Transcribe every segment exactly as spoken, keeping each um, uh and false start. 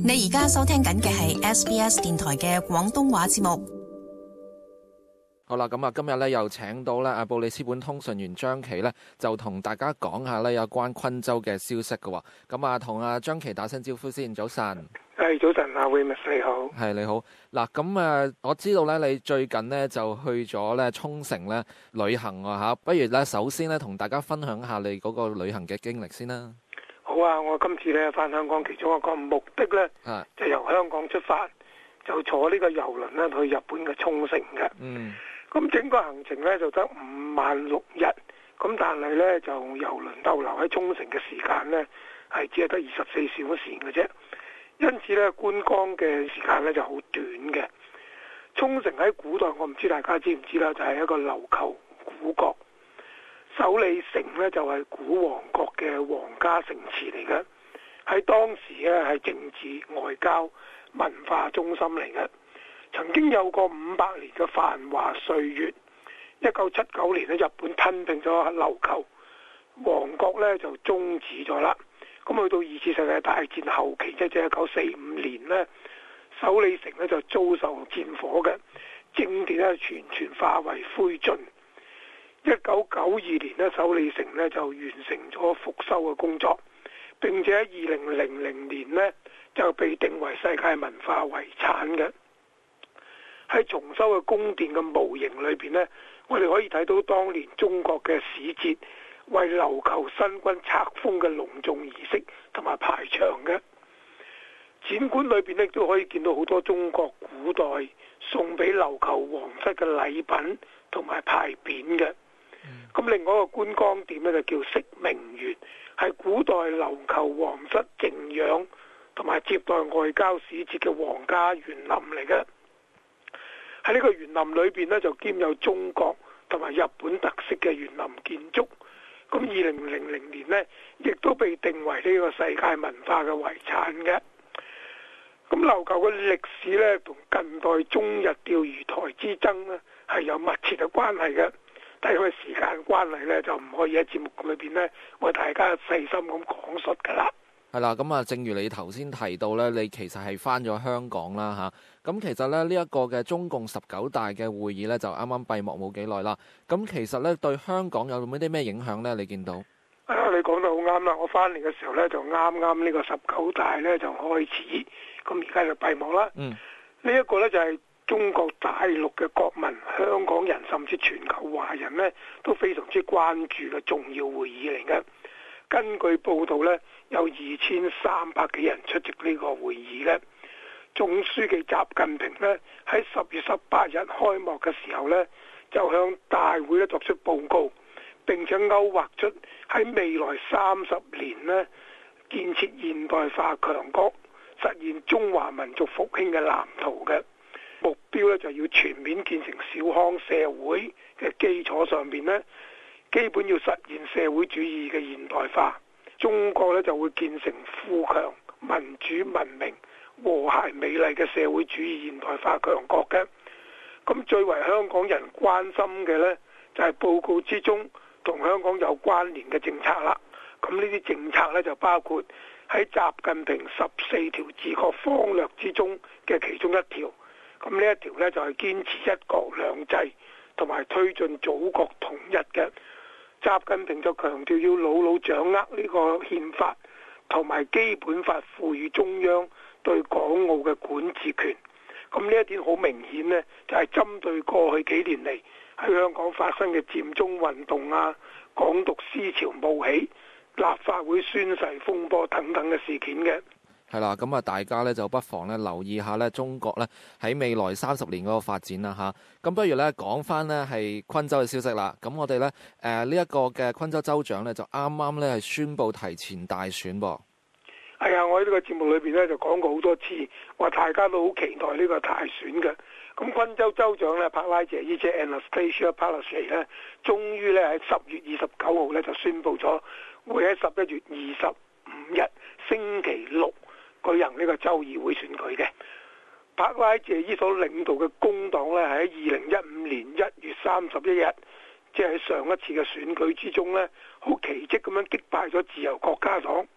你而家收聽緊嘅係 S B S 電台嘅廣東話節目。 好啦，咁啊，今日咧又請到咧阿布里斯本通訊員張琪咧，就同大家講下咧有關昆州嘅消息嘅。咁啊，同阿張琪打聲招呼先，早晨。 係早晨，阿 William 你好。 係你好。嗱，咁啊，我知道咧你最近咧就去咗咧沖繩咧旅行啊吓，不如咧首先咧同大家分享下你嗰個旅行嘅經歷先啦。 好啊，我今次咧返香港，其中一個目的咧， 啊、 就由香港出發，就坐呢個郵輪咧去日本嘅沖繩嘅。 嗯。 咁整個行程咧就得五晚六日，咁但係咧就郵輪逗留喺沖繩嘅時間咧係只係得二十四小時嘅啫，因此咧觀光嘅時間咧就好短嘅。沖繩喺古代，我唔知大家知唔知啦，就係、是、一個琉球古國。首里城咧就係、是、古王國嘅皇家城池嚟嘅，喺當時咧係政治、外交、文化中心嚟嘅，曾經有過五百年嘅繁華歲月。一九七九年咧，日本吞併咗琉球王國咧就終止咗啦。咁去到二次世界大戰後期，即係一九四五年呢，首里城咧就遭受戰火嘅，正殿咧全全化為灰燼。一九九二年呢，首里城呢就完成咗復修嘅工作，並且喺二零零零年呢就被定為世界文化遺產嘅。喺重修嘅宮殿嘅模型裏邊呢，我哋可以睇到當年中國嘅使節為琉球新軍冊封嘅隆重儀式同埋排場嘅。展館裏邊呢都可以見到好多中國古代送俾琉球皇室嘅禮品同埋牌匾嘅。咁另外一個觀光點咧就叫釋明園，係古代琉球皇室敬仰同埋接待外交使節嘅皇家園林嚟嘅。喺呢個園林裏邊咧就兼有中國同埋日本特色嘅園林建築。咁二零零零年呢，亦都被定為呢個世界文化嘅遺產嘅。咁琉球嘅歷史咧同近代中日釣魚台之爭呢係有密切嘅關係嘅。但係因為時間關係咧，就唔可以喺節目裏邊咧為大家細心咁講述噶啦。 係啦，咁啊，正如你頭先提到咧，你其實係翻咗香港啦吓。咁其實咧呢一個嘅中共十九大嘅會議咧就啱啱閉幕冇幾耐啦。咁其實咧對香港有冇啲咩影響咧？你見到？ 啊，你講得好啱啦！我翻嚟嘅時候咧就啱啱呢個十九大咧就開始，咁而家就閉幕啦。嗯。呢一個咧就係中國大陸嘅國民、香港人甚至全球華人呢都非常之關注嘅重要會議嚟嘅。根據報道呢，有二千三百幾人出席呢個會議嘅。總書記習近平呢喺十月十八日開幕嘅時候呢，就向大會咧作出報告，並且勾畫出喺未來三十年呢建設現代化強國、實現中華民族復興嘅藍圖嘅。目標咧就要全面建成小康社會嘅基礎上面呢，基本要實現社會主義嘅現代化。中國咧就會建成富強、民主、文明、和諧、美麗嘅社會主義現代化強國嘅。咁最為香港人關心嘅呢，就係報告之中同香港有關聯嘅政策啦。咁呢啲政策呢，就包括喺習近平十四條治國方略之中嘅其中一條。咁呢一條呢，就係堅持一國兩制，同埋推進祖國統一嘅。習近平就強調要牢牢掌握呢個憲法同埋基本法賦予中央對港澳嘅管治權。咁呢一點好明顯呢，就係針對過去幾年嚟喺香港發生嘅佔中運動啊、港獨思潮冒起、立法會宣誓風波等等嘅事件嘅。 係啦，咁啊，大家咧就不妨咧留意下咧中國咧喺未來三十年嗰個發展啦吓。咁不如咧講翻咧係昆州嘅消息啦。咁我哋咧誒呢一個嘅昆州州長咧就啱啱咧係宣布提前大選噃。 係啊，我喺呢個節目裏邊咧就講過好多次，話大家都好期待呢個大選嘅。咁昆州州長咧帕拉謝伊即係 Anastasia Palaszczuk 咧，終於咧喺十月二十九號咧就宣布咗會喺十一月二十五日星期六舉行呢個州議會選舉嘅。帕拉謝伊所領導嘅工黨咧，喺二零一五年一月三十一日，即係喺上一次嘅選舉之中咧，好奇蹟咁樣擊敗咗自由國家黨，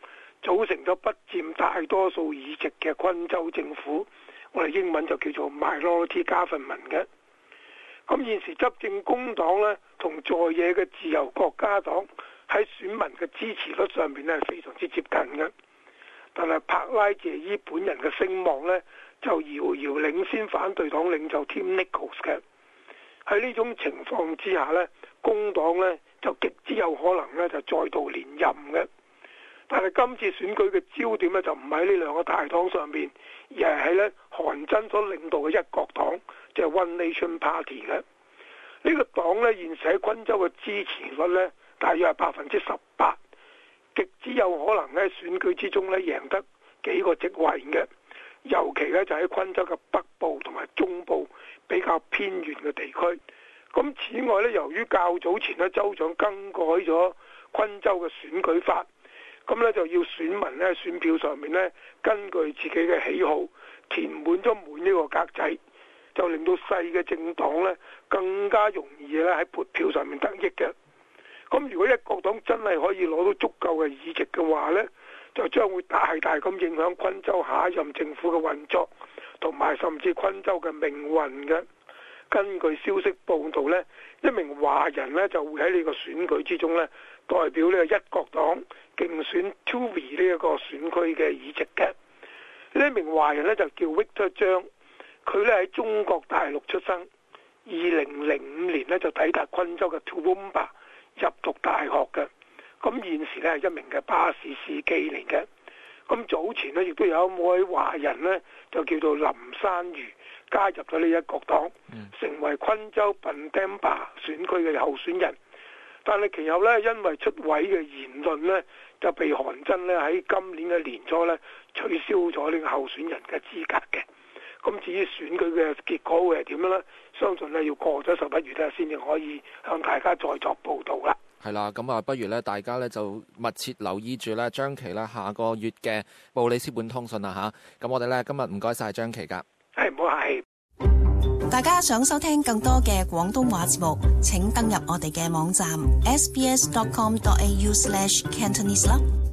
組成咗不佔大多數議席嘅昆州政府，我哋英文就叫做 minority government 嘅。咁現時執政工黨呢，同在野嘅自由國家黨喺選民嘅支持率上面呢係非常之接近嘅，但係柏拉謝伊本人嘅聲望呢，就遙遙領先反對黨領袖 Tim Nicholls 嘅。喺呢種情況之下呢，工黨呢就極之有可能呢就再度連任嘅。但係今次選舉嘅焦點呢，就唔喺呢兩個大黨上面，而係喺呢韓真所領導嘅一國黨，即係 One Nation Party 嘅。呢個黨呢，現時喺昆州嘅支持率呢，大約係百分之十八，極之有可能喺選舉之中呢贏得幾個席位嘅。尤其呢，就喺昆州嘅北部同埋中部比較偏遠嘅地區。咁此外呢，由於較早前呢州長更改咗昆州嘅選舉法，咁呢就要選民呢選票上面呢根據自己嘅喜好填滿咗每一個格仔，就令到細嘅政黨呢更加容易呢喺撥票上面得益嘅。咁如果一國黨真係可以攞到足夠嘅議席嘅話呢，就將會大大咁影響昆州下一任政府嘅運作，同埋甚至昆州嘅命運嘅。根據消息報道呢，一名華人呢就會喺呢個選舉之中呢代表呢個一國黨競選 Toovey 呢一個選區嘅議席嘅。呢名華人呢就叫 Victor 張，佢呢喺中國大陸出生，二零零五年呢就抵達昆州嘅 Toowoomba 入讀大學嘅。咁現時呢係一名嘅巴士司機嚟嘅。咁早前呢亦都有一位華人呢就叫做林山如加入咗呢一國黨，成為昆州 Bundamba 選區嘅候選人。但係其後呢，因為出位嘅言論呢，就被韓真呢喺今年嘅年初呢取消咗呢個候選人嘅資格嘅。咁至於選舉嘅結果會係點樣呢？相信呢要過咗十一月呢先至可以向大家再作報導啦。 係啦，咁啊，不如咧，大家咧就密切留意住咧張琪咧下個月嘅布里斯本通訊啦嚇。咁我哋咧今日唔該晒張琪噶。 係，唔好客氣。 大家想收聽更多嘅廣東話節目，請登入我哋嘅網站 s b s dot com dot a u slash cantonese 啦。